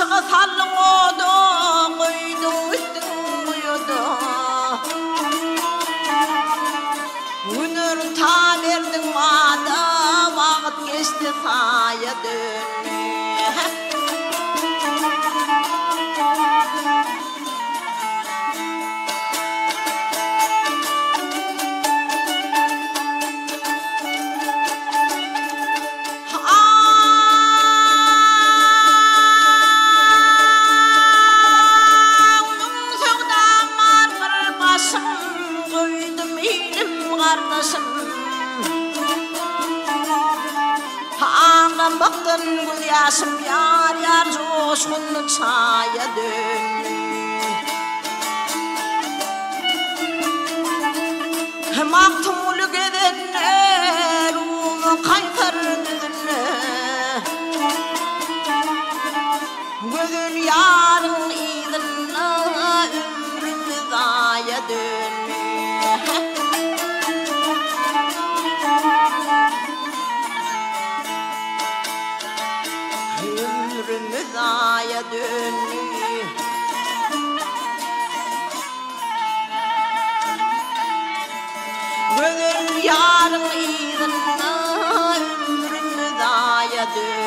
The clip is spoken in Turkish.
Aşığı sallın odu, koydun üstün koydu. Günür ta verdin bana, vakit geçti saya dönü. Ağlam baktın gül yaşım yar yar coşkunluk çaya döndü. Maktuluk edenler onu kaytardılar. Gözün yarın idinle ömrümü zaya döndü. Ömrümü zaya döndü. Gözün yarın idinle ömrümü zaya döndü.